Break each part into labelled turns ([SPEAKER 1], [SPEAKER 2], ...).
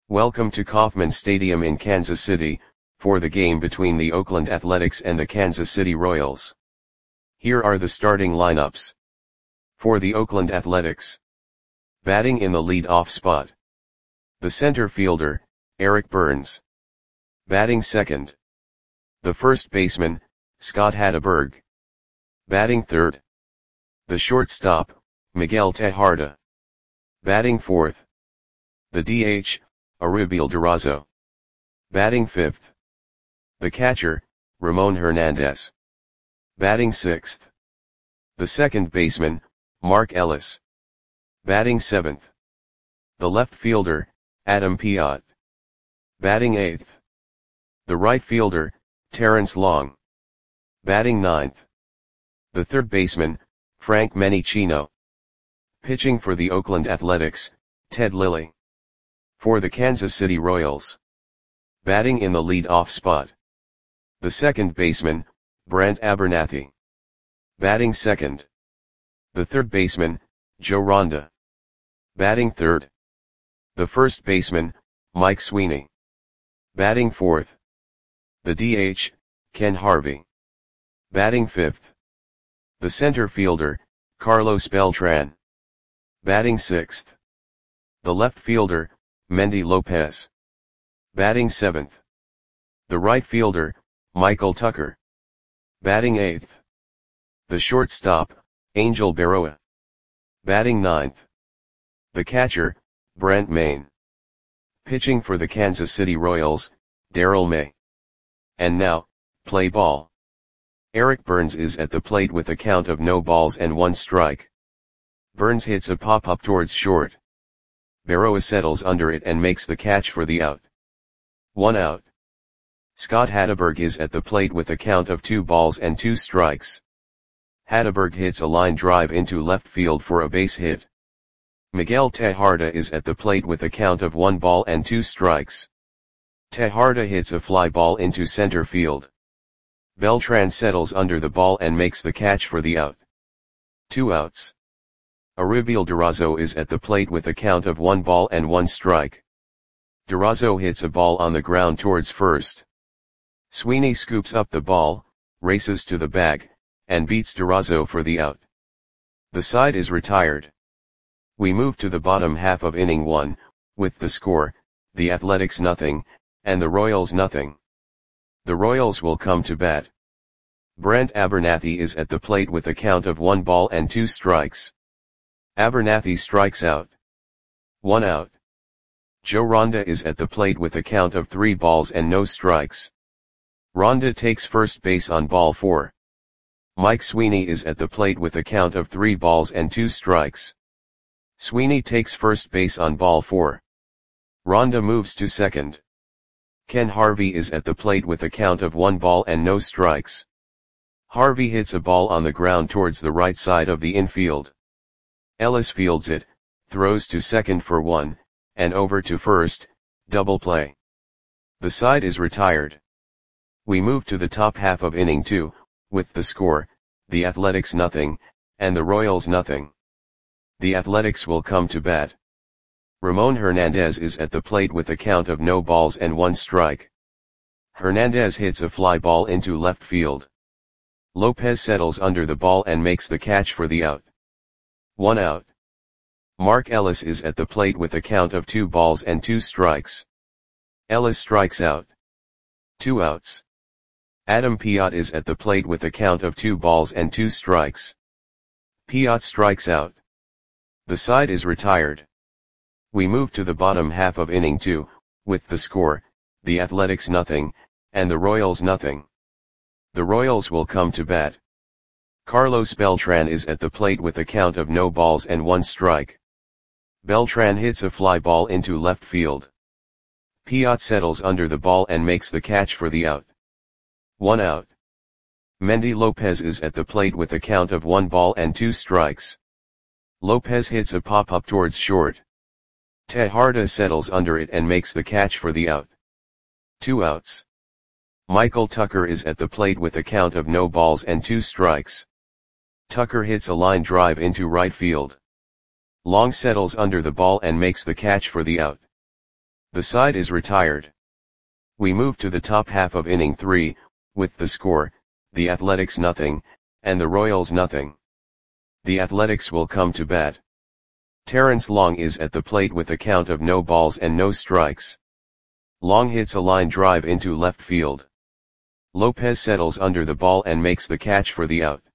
[SPEAKER 1] Welcome to Kauffman Stadium in Kansas City, for the game between the Oakland Athletics and the Kansas City Royals. Here are the starting lineups. For the Oakland Athletics. Batting in the lead-off spot. The center fielder, Eric Byrnes. Batting second. The first baseman, Scott Hatteberg. Batting third. The shortstop, Miguel Tejada. Batting fourth. The DH, Arubel Durazo. Batting fifth. The catcher, Ramon Hernandez. Batting sixth. The second baseman, Mark Ellis. Batting seventh. The left fielder, Adam Piot. Batting eighth. The right fielder, Terrence Long. Batting ninth. The third baseman, Frank Menichino. Pitching for the Oakland Athletics, Ted Lilly. For the Kansas City Royals. Batting in the lead-off spot. The second baseman, Brent Abernathy. Batting second. The third baseman, Joe Ronda. Batting third. The first baseman, Mike Sweeney. Batting fourth. The DH, Ken Harvey. Batting fifth. The center fielder, Carlos Beltran. Batting sixth. The left fielder, Mendy Lopez. Batting seventh. The right fielder, Michael Tucker. Batting eighth. The shortstop, Angel Berroa. Batting ninth. The catcher, Brent Mayne. Pitching for the Kansas City Royals, Darrell May. And now, play ball. Eric Byrnes is at the plate with a count of no balls and one strike. Byrnes hits a pop-up towards short. Berroa settles under it and makes the catch for the out. 1 out. Scott Hatteberg is at the plate with a count of 2 balls and 2 strikes. Hatteberg hits a line drive into left field for a base hit. Miguel Tejada is at the plate with a count of 1 ball and 2 strikes. Tejada hits a fly ball into center field. Beltran settles under the ball and makes the catch for the out. 2 outs. Arubel Durazo is at the plate with a count of 1 ball and 1 strike. Durazo hits a ball on the ground towards first. Sweeney scoops up the ball, races to the bag, and beats Durazo for the out. The side is retired. We move to the bottom half of inning 1, with the score, the Athletics 0, and the Royals 0. The Royals will come to bat. Brent Abernathy is at the plate with a count of 1 ball and 2 strikes. Abernathy strikes out. 1 out. Joe Ronda is at the plate with a count of 3 balls and no strikes. Ronda takes first base on ball 4. Mike Sweeney is at the plate with a count of 3 balls and 2 strikes. Sweeney takes first base on ball 4. Ronda moves to second. Ken Harvey is at the plate with a count of 1 ball and no strikes. Harvey hits a ball on the ground towards the right side of the infield. Ellis fields it, throws to second for 1, and over to first, double play. The side is retired. We move to the top half of inning 2, with the score, the Athletics 0, and the Royals 0. The Athletics will come to bat. Ramon Hernandez is at the plate with a count of no balls and 1 strike. Hernandez hits a fly ball into left field. Lopez settles under the ball and makes the catch for the out. 1 out. Mark Ellis is at the plate with a count of 2 balls and 2 strikes. Ellis strikes out. 2 outs. Adam Piot is at the plate with a count of 2 balls and 2 strikes. Piot strikes out. The side is retired. We move to the bottom half of inning 2, with the score, the Athletics 0, and the Royals 0. The Royals will come to bat. Carlos Beltran is at the plate with a count of no balls and 1 strike. Beltran hits a fly ball into left field. Piot settles under the ball and makes the catch for the out. 1 out. Mendy Lopez is at the plate with a count of 1 ball and 2 strikes. Lopez hits a pop-up towards short. Tejada settles under it and makes the catch for the out. 2 outs. Michael Tucker is at the plate with a count of no balls and 2 strikes. Tucker hits a line drive into right field. Long settles under the ball and makes the catch for the out. The side is retired. We move to the top half of inning 3, with the score, the Athletics nothing, and the Royals nothing. The Athletics will come to bat. Terrence Long is at the plate with a count of no balls and no strikes. Long hits a line drive into left field. Lopez settles under the ball and makes the catch for the out.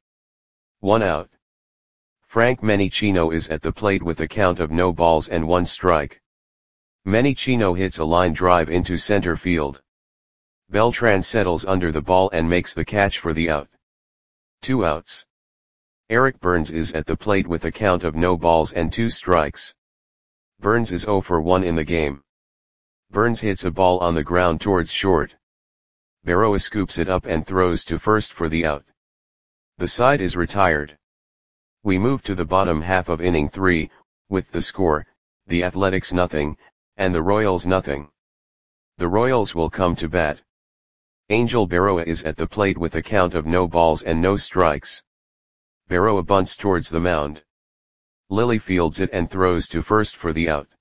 [SPEAKER 1] 1 out. Frank Menichino is at the plate with a count of no balls and 1 strike. Menichino hits a line drive into center field. Beltran settles under the ball and makes the catch for the out. 2 outs. Eric Burns is at the plate with a count of no balls and 2 strikes. Burns is 0 for 1 in the game. Burns hits a ball on the ground towards short. Berroa scoops it up and throws to first for the out. The side is retired. We move to the bottom half of inning 3, with the score, the Athletics nothing, and the Royals nothing. The Royals will come to bat. Angel Berroa is at the plate with a count of no balls and no strikes. Berroa bunts towards the mound. Lilly fields it and throws to first for the out.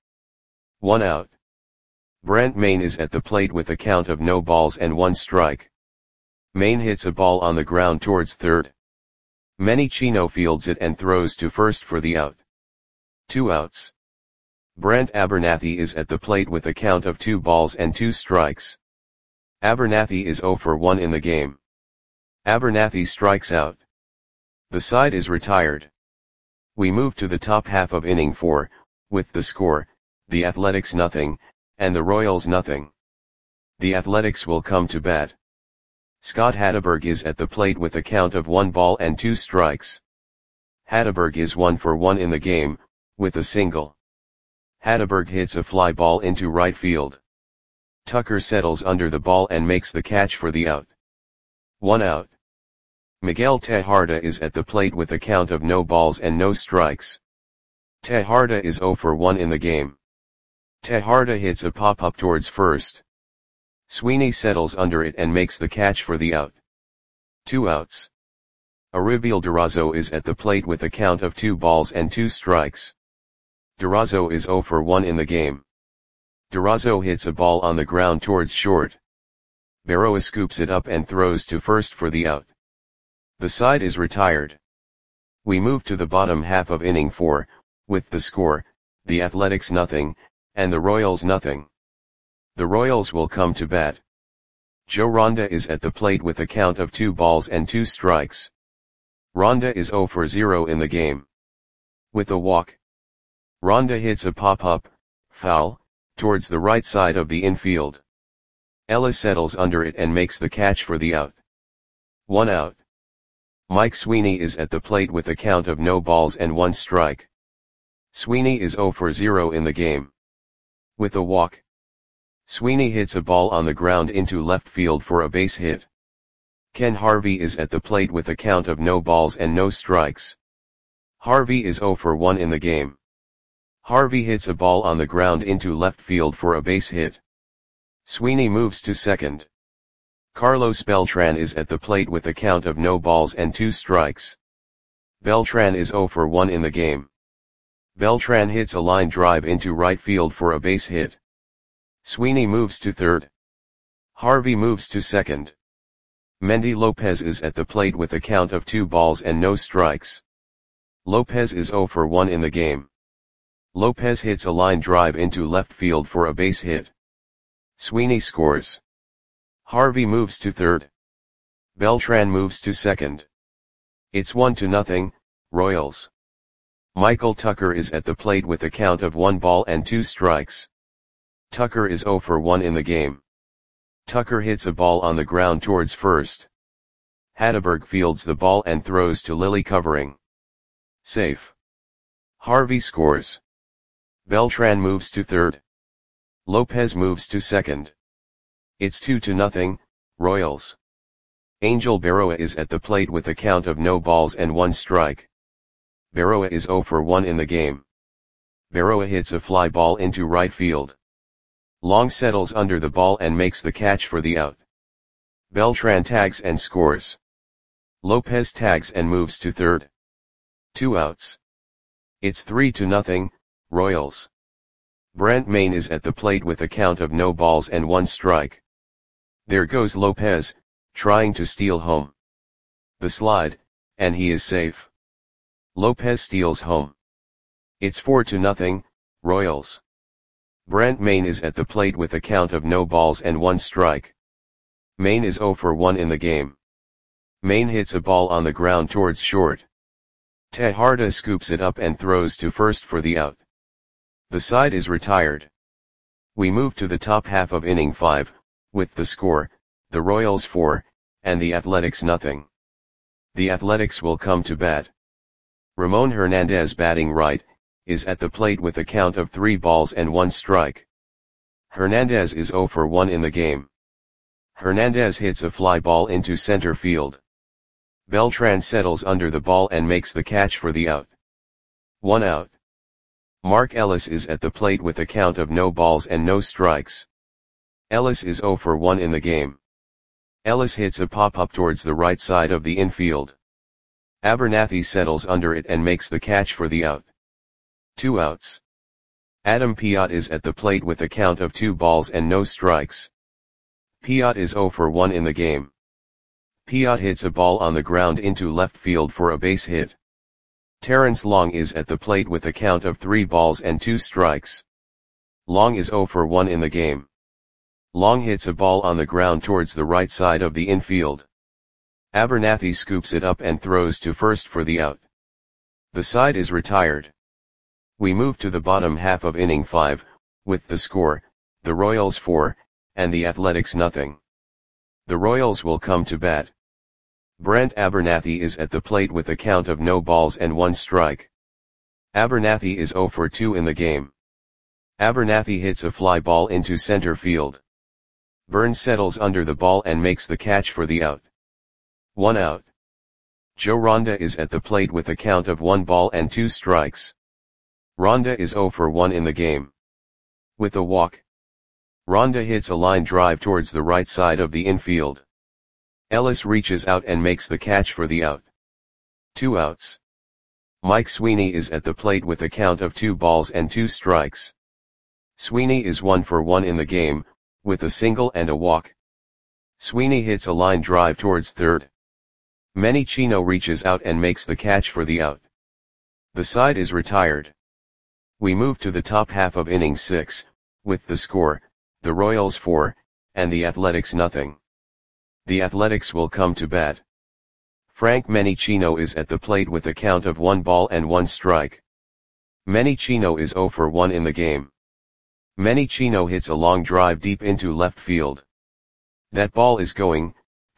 [SPEAKER 1] 1 out. Brent Mayne is at the plate with a count of no balls and 1 strike. Mayne hits a ball on the ground towards third. Menichino fields it and throws to first for the out. 2 outs. Brent Abernathy is at the plate with a count of 2 balls and 2 strikes. Abernathy is 0 for 1 in the game. Abernathy strikes out. The side is retired. We move to the top half of inning 4, with the score, the Athletics nothing, and the Royals nothing. The Athletics will come to bat. Scott Hatteberg is at the plate with a count of 1 ball and 2 strikes. Hatteberg is 1 for 1 in the game, with a single. Hatteberg hits a fly ball into right field. Tucker settles under the ball and makes the catch for the out. 1 out. Miguel Tejada is at the plate with a count of no balls and no strikes. Tejada is 0 for 1 in the game. Tejada hits a pop-up towards first. Sweeney settles under it and makes the catch for the out. 2 outs. Aribiel Durazo is at the plate with a count of 2 balls and 2 strikes. Durazo is 0 for 1 in the game. Durazo hits a ball on the ground towards short. Berroa scoops it up and throws to first for the out. The side is retired. We move to the bottom half of inning 4, with the score, the Athletics nothing, and the Royals nothing. The Royals will come to bat. Joe Ronda is at the plate with a count of 2 balls and 2 strikes. Ronda is 0 for 0 in the game. With a walk. Ronda hits a pop-up, foul, towards the right side of the infield. Ella settles under it and makes the catch for the out. 1 out. Mike Sweeney is at the plate with a count of no balls and 1 strike. Sweeney is 0 for 0 in the game. With a walk. Sweeney hits a ball on the ground into left field for a base hit. Ken Harvey is at the plate with a count of no balls and no strikes. Harvey is 0 for 1 in the game. Harvey hits a ball on the ground into left field for a base hit. Sweeney moves to second. Carlos Beltran is at the plate with a count of no balls and 2 strikes. Beltran is 0 for 1 in the game. Beltran hits a line drive into right field for a base hit. Sweeney moves to third. Harvey moves to second. Mendy Lopez is at the plate with a count of 2 balls and no strikes. Lopez is 0 for 1 in the game. Lopez hits a line drive into left field for a base hit. Sweeney scores. Harvey moves to third. Beltran moves to second. It's 1-0, Royals. Michael Tucker is at the plate with a count of 1 ball and 2 strikes. Tucker is 0 for 1 in the game. Tucker hits a ball on the ground towards first. Hatteberg fields the ball and throws to Lilly covering. Safe. Harvey scores. Beltran moves to third. Lopez moves to second. It's 2-0, Royals. Angel Berroa is at the plate with a count of no balls and 1 strike. Berroa is 0 for 1 in the game. Berroa hits a fly ball into right field. Long settles under the ball and makes the catch for the out. Beltran tags and scores. Lopez tags and moves to third. 2 outs. It's 3-0, Royals. Brant Main is at the plate with a count of no balls and 1 strike. There goes Lopez, trying to steal home. The slide, and he is safe. Lopez steals home. It's 4-0, Royals. Brant Main is at the plate with a count of no balls and 1 strike. Main is 0 for 1 in the game. Main hits a ball on the ground towards short. Tejada scoops it up and throws to first for the out. The side is retired. We move to the top half of inning 5, with the score, the Royals 4, and the Athletics nothing. The Athletics will come to bat. Ramon Hernandez, batting right, is at the plate with a count of 3 balls and 1 strike. Hernandez is 0 for 1 in the game. Hernandez hits a fly ball into center field. Beltran settles under the ball and makes the catch for the out. 1 out. Mark Ellis is at the plate with a count of no balls and no strikes. Ellis is 0 for 1 in the game. Ellis hits a pop-up towards the right side of the infield. Abernathy settles under it and makes the catch for the out. 2 outs. Adam Piot is at the plate with a count of 2 balls and no strikes. Piot is 0 for 1 in the game. Piot hits a ball on the ground into left field for a base hit. Terrence Long is at the plate with a count of 3 balls and 2 strikes. Long is 0 for 1 in the game. Long hits a ball on the ground towards the right side of the infield. Abernathy scoops it up and throws to first for the out. The side is retired. We move to the bottom half of inning 5, with the score, the Royals 4, and the Athletics nothing. The Royals will come to bat. Brent Abernathy is at the plate with a count of no balls and 1 strike. Abernathy is 0 for 2 in the game. Abernathy hits a fly ball into center field. Burns settles under the ball and makes the catch for the out. 1 out. Joe Ronda is at the plate with a count of 1 ball and 2 strikes. Ronda is 0 for 1 in the game. With a walk, Ronda hits a line drive towards the right side of the infield. Ellis reaches out and makes the catch for the out. 2 outs. Mike Sweeney is at the plate with a count of 2 balls and 2 strikes. Sweeney is 1 for 1 in the game, with a single and a walk. Sweeney hits a line drive towards third. Manny Chino reaches out and makes the catch for the out. The side is retired. We move to the top half of inning 6, with the score, the Royals 4, and the Athletics nothing. The Athletics will come to bat. Frank Menichino is at the plate with a count of 1 ball and 1 strike. Menichino is 0 for 1 in the game. Menichino hits a long drive deep into left field. That ball is gone.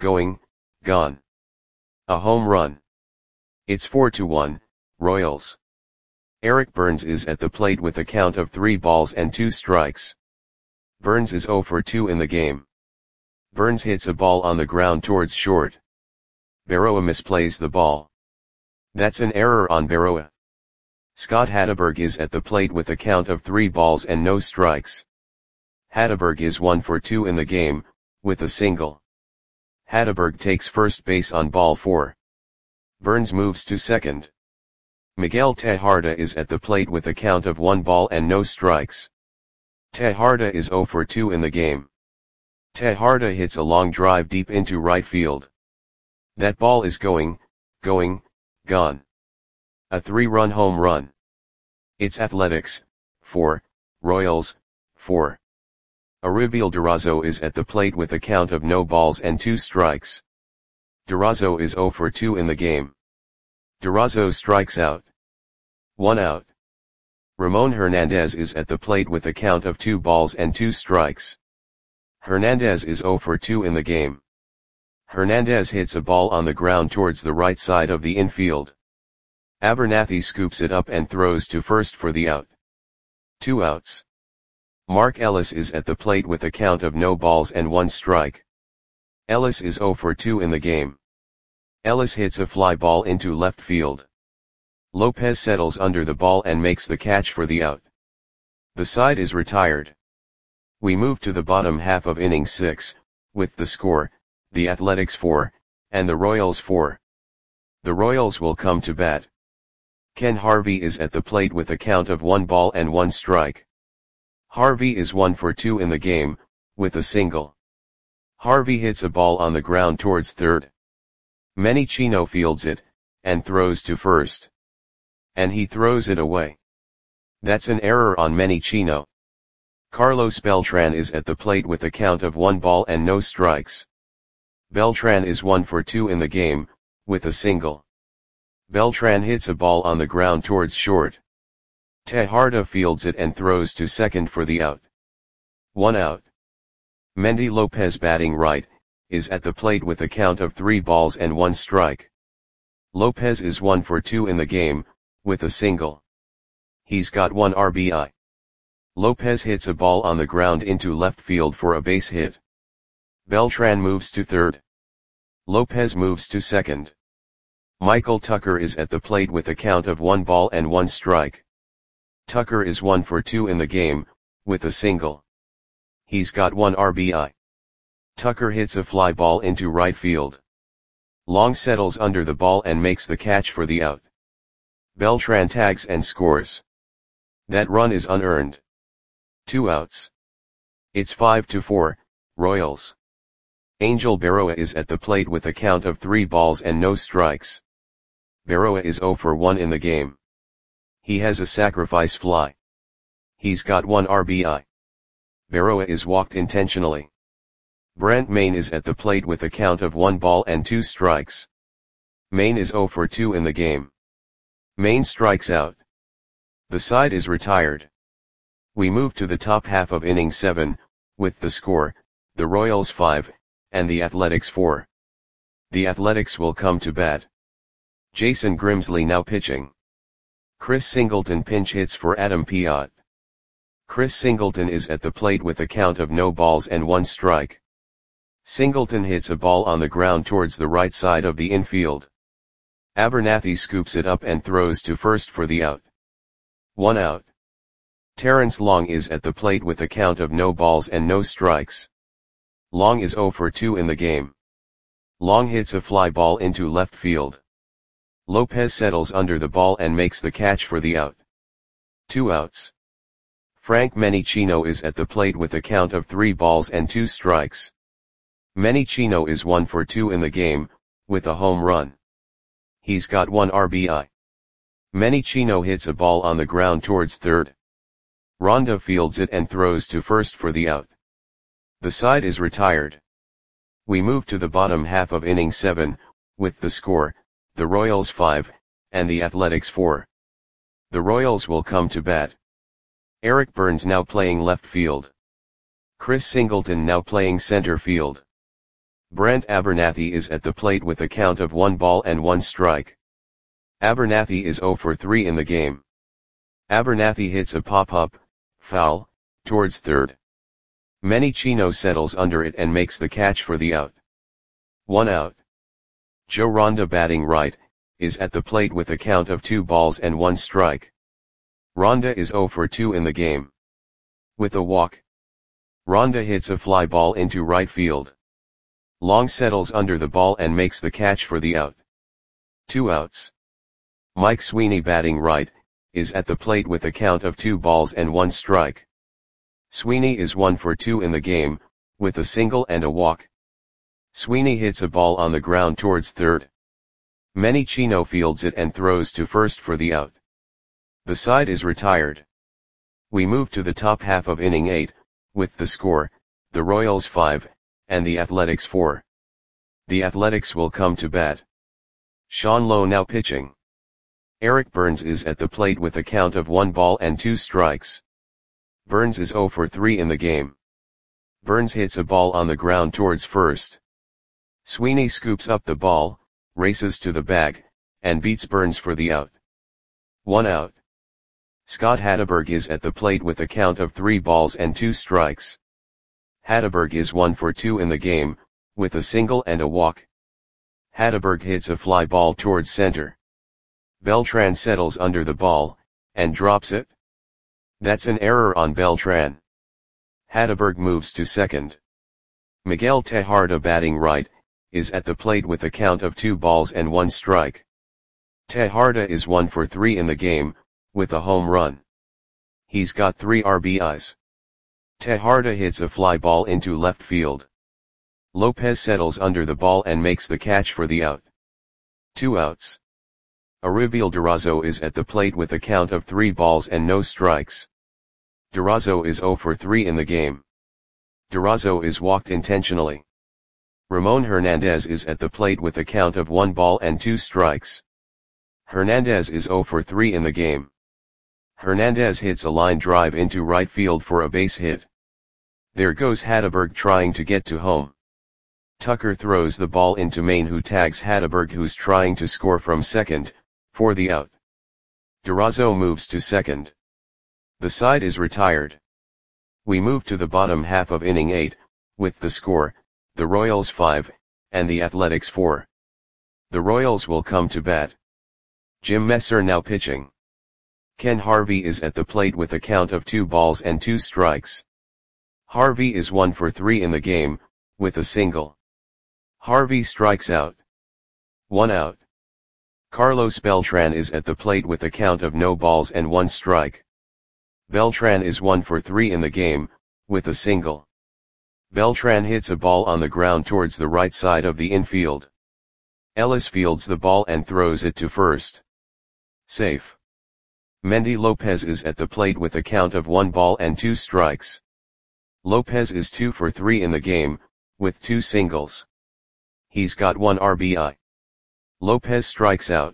[SPEAKER 1] A home run. It's 4-1, Royals. Eric Burns is at the plate with a count of 3 balls and 2 strikes. Burns is 0 for 2 in the game. Burns hits a ball on the ground towards short. Berroa misplays the ball. That's an error on Berroa. Scott Hatteberg is at the plate with a count of 3 balls and no strikes. Hatteberg is 1 for 2 in the game, with a single. Hatteberg takes first base on ball 4. Burns moves to second. Miguel Tejada is at the plate with a count of 1 ball and no strikes. Tejada is 0 for 2 in the game. Tejada hits a long drive deep into right field. That ball is gone. A 3-run home run. It's Athletics, 4, Royals, 4. Aribiel Durazo is at the plate with a count of no balls and 2 strikes. Durazo is 0 for 2 in the game. Durazo strikes out. 1 out. Ramon Hernandez is at the plate with a count of 2 balls and 2 strikes. Hernandez is 0 for 2 in the game. Hernandez hits a ball on the ground towards the right side of the infield. Abernathy scoops it up and throws to first for the out. 2 outs. Mark Ellis is at the plate with a count of no balls and 1 strike. Ellis is 0 for 2 in the game. Ellis hits a fly ball into left field. Lopez settles under the ball and makes the catch for the out. The side is retired. We move to the bottom half of inning 6, with the score, the Athletics 4, and the Royals 4. The Royals will come to bat. Ken Harvey is at the plate with a count of 1 ball and 1 strike. Harvey is 1 for 2 in the game, with a single. Harvey hits a ball on the ground towards third. Menechino fields it, and throws to first. And he throws it away. That's an error on Menechino. Carlos Beltran is at the plate with a count of 1 ball and no strikes. Beltran is 1 for 2 in the game, with a single. Beltran hits a ball on the ground towards short. Tejada fields it and throws to second for the out. 1 out. Mendy Lopez batting right, is at the plate with a count of 3 balls and 1 strike. Lopez is 1 for 2 in the game, with a single. He's got 1 RBI. Lopez hits a ball on the ground into left field for a base hit. Beltran moves to third. Lopez moves to second. Michael Tucker is at the plate with a count of 1 ball and 1 strike. Tucker is 1 for 2 in the game, with a single. He's got 1 RBI. Tucker hits a fly ball into right field. Long settles under the ball and makes the catch for the out. Beltran tags and scores. That run is unearned. 2 outs. It's 5-4, Royals. Angel Berroa is at the plate with a count of 3 balls and no strikes. Berroa is 0 for 1 in the game. He has a sacrifice fly. He's got 1 RBI. Berroa is walked intentionally. Brent Mayne is at the plate with a count of 1 ball and 2 strikes. Mayne is 0 for 2 in the game. Mayne strikes out. The side is retired. We move to the top half of inning 7, with the score, the Royals 5, and the Athletics 4. The Athletics will come to bat. Jason Grimsley now pitching. Chris Singleton pinch hits for Adam Piot. Chris Singleton is at the plate with a count of no balls and 1 strike. Singleton hits a ball on the ground towards the right side of the infield. Abernathy scoops it up and throws to first for the out. 1 out. Terrence Long is at the plate with a count of no balls and no strikes. Long is 0 for 2 in the game. Long hits a fly ball into left field. Lopez settles under the ball and makes the catch for the out. 2 outs. Frank Menechino is at the plate with a count of 3 balls and 2 strikes. Menechino is 1 for 2 in the game, with a home run. He's got 1 RBI. Menechino hits a ball on the ground towards third. Ronda fields it and throws to first for the out. The side is retired. We move to the bottom half of inning 7, with the score, the Royals 5, and the Athletics 4. The Royals will come to bat. Eric Burns now playing left field. Chris Singleton now playing center field. Brent Abernathy is at the plate with a count of 1 ball and 1 strike. Abernathy is 0 for 3 in the game. Abernathy hits a pop-up, foul, towards third. Menechino settles under it and makes the catch for the out. 1 out. Joe Ronda batting right, is at the plate with a count of 2 balls and 1 strike. Ronda is 0 for 2 in the game. With a walk. Ronda hits a fly ball into right field. Long settles under the ball and makes the catch for the out. 2 outs. Mike Sweeney batting right, is at the plate with a count of 2 balls and 1 strike. Sweeney is 1 for 2 in the game, with a single and a walk. Sweeney hits a ball on the ground towards third. Menechino fields it and throws to first for the out. The side is retired. We move to the top half of inning 8, with the score, the Royals 5, and the Athletics 4. The Athletics will come to bat. Sean Lowe now pitching. Eric Burns is at the plate with a count of 1 ball and 2 strikes. Burns is 0 for 3 in the game. Burns hits a ball on the ground towards first. Sweeney scoops up the ball, races to the bag, and beats Burns for the out. 1 out. Scott Hatteberg is at the plate with a count of 3 balls and 2 strikes. Hatteberg is 1 for 2 in the game, with a single and a walk. Hatteberg hits a fly ball towards center. Beltran settles under the ball, and drops it. That's an error on Beltran. Hatteberg moves to second. Miguel Tejada batting right, is at the plate with a count of 2 balls and 1 strike. Tejada is 1 for 3 in the game, with a home run. He's got 3 RBIs. Tejarda hits a fly ball into left field. Lopez settles under the ball and makes the catch for the out. 2 outs. Aribiel Durazo is at the plate with a count of 3 balls and no strikes. Durazo is 0 for 3 in the game. Durazo is walked intentionally. Ramon Hernandez is at the plate with a count of 1 ball and 2 strikes. Hernandez is 0 for 3 in the game. Hernandez hits a line drive into right field for a base hit. There goes Hatteberg trying to get to home. Tucker throws the ball into Maine, who tags Hatteberg, who's trying to score from second, for the out. Durazo moves to second. The side is retired. We move to the bottom half of inning 8, with the score, the Royals 5, and the Athletics 4. The Royals will come to bat. Jim Messer now pitching. Ken Harvey is at the plate with a count of 2 balls and 2 strikes. Harvey is 1 for 3 in the game, with a single. Harvey strikes out. 1 out. Carlos Beltran is at the plate with a count of no balls and 1 strike. Beltran is 1 for 3 in the game, with a single. Beltran hits a ball on the ground towards the right side of the infield. Ellis fields the ball and throws it to first. Safe. Mendy Lopez is at the plate with a count of 1 ball and 2 strikes. Lopez is 2 for 3 in the game, with 2 singles. He's got 1 RBI. Lopez strikes out.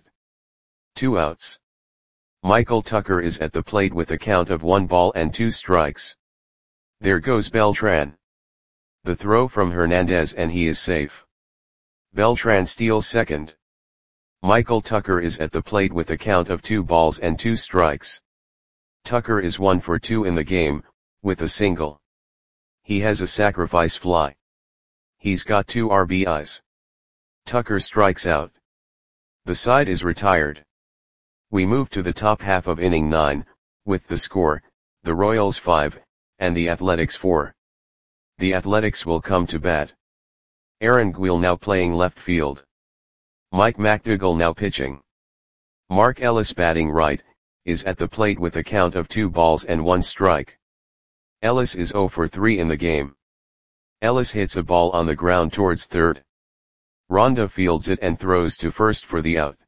[SPEAKER 1] 2 outs. Michael Tucker is at the plate with a count of 1 ball and 2 strikes. There goes Beltran. The throw from Hernandez and he is safe. Beltran steals second. Michael Tucker is at the plate with a count of 2 balls and 2 strikes. Tucker is 1 for 2 in the game, with a single. He has a sacrifice fly. He's got 2 RBIs. Tucker strikes out. The side is retired. We move to the top half of inning 9, with the score, the Royals 5, and the Athletics 4. The Athletics will come to bat. Aaron Guil now playing left field. Mike McDougall now pitching. Mark Ellis batting right, is at the plate with a count of 2 balls and 1 strike. Ellis is 0 for 3 in the game. Ellis hits a ball on the ground towards third. Ronda fields it and throws to first for the out.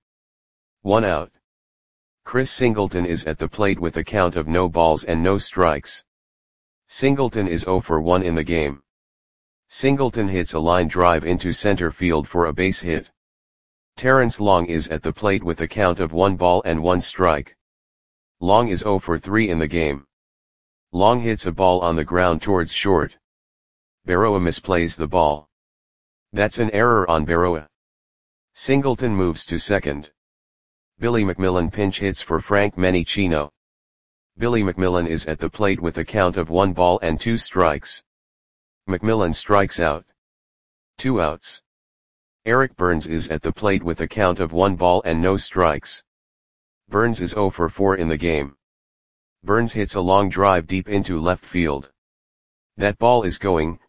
[SPEAKER 1] 1 out. Chris Singleton is at the plate with a count of no balls and no strikes. Singleton is 0 for 1 in the game. Singleton hits a line drive into center field for a base hit. Terrence Long is at the plate with a count of 1 ball and 1 strike. Long is 0 for 3 in the game. Long hits a ball on the ground towards short. Berroa misplays the ball. That's an error on Berroa. Singleton moves to second. Billy McMillan pinch hits for Frank Menicino. Billy McMillan is at the plate with a count of 1 ball and 2 strikes. McMillan strikes out. 2 outs. Eric Burns is at the plate with a count of 1 ball and no strikes. Burns is 0 for 4 in the game. Burns hits a long drive deep into left field. That ball is gone.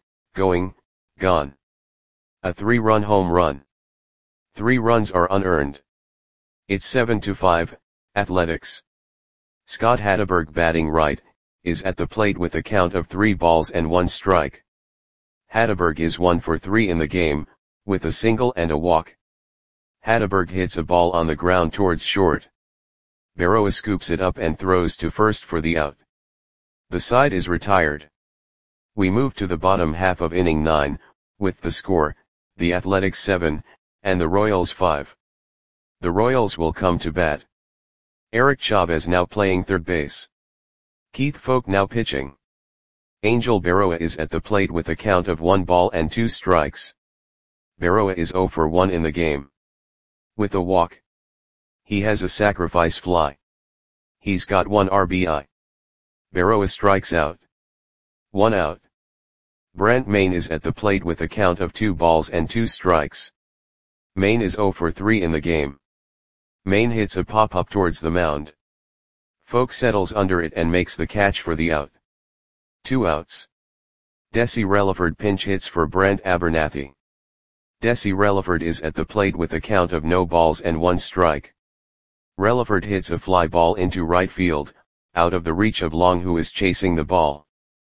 [SPEAKER 1] A 3-run home run. 3 runs are unearned. It's 7-5, Athletics. Scott Hatteberg batting right, is at the plate with a count of 3 balls and 1 strike. Hatteberg is 1 for 3 in the game, with a single and a walk. Hatteberg hits a ball on the ground towards short. Berroa scoops it up and throws to first for the out. The side is retired. We move to the bottom half of inning 9, with the score, the Athletics 7, and the Royals 5. The Royals will come to bat. Eric Chavez now playing third base. Keith Folk now pitching. Angel Berroa is at the plate with a count of 1 ball and 2 strikes. Berroa is 0 for 1 in the game. With a walk. He has a sacrifice fly. He's got 1 RBI. Berroa strikes out. 1 out. Brent Maine is at the plate with a count of 2 balls and 2 strikes. Maine is 0 for 3 in the game. Maine hits a pop-up towards the mound. Folk settles under it and makes the catch for the out. 2 outs. Desi Relaford pinch hits for Brent Abernathy. Desi Relaford is at the plate with a count of no balls and 1 strike. Relaford hits a fly ball into right field, out of the reach of Long, who is chasing the ball.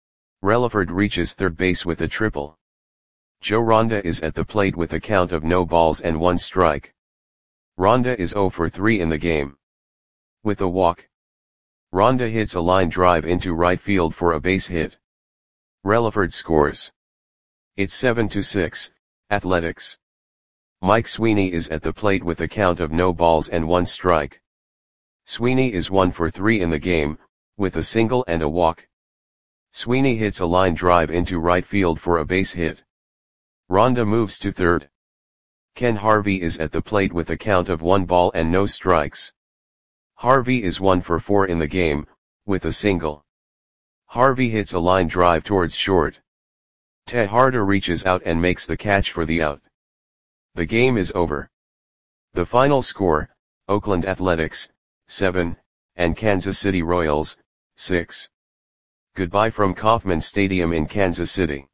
[SPEAKER 1] Relaford reaches third base with a triple. Joe Ronda is at the plate with a count of no balls and 1 strike. Ronda is 0 for 3 in the game. With a walk, Ronda hits a line drive into right field for a base hit. Relaford scores. It's 7-6, Athletics. Mike Sweeney is at the plate with a count of no balls and 1 strike. Sweeney is 1 for 3 in the game, with a single and a walk. Sweeney hits a line drive into right field for a base hit. Ronda moves to third. Ken Harvey is at the plate with a count of 1 ball and no strikes. Harvey is 1 for 4 in the game, with a single. Harvey hits a line drive towards short. Tejada reaches out and makes the catch for the out. The game is over. The final score, Oakland Athletics, 7, and Kansas City Royals, 6. Goodbye from Kauffman Stadium in Kansas City.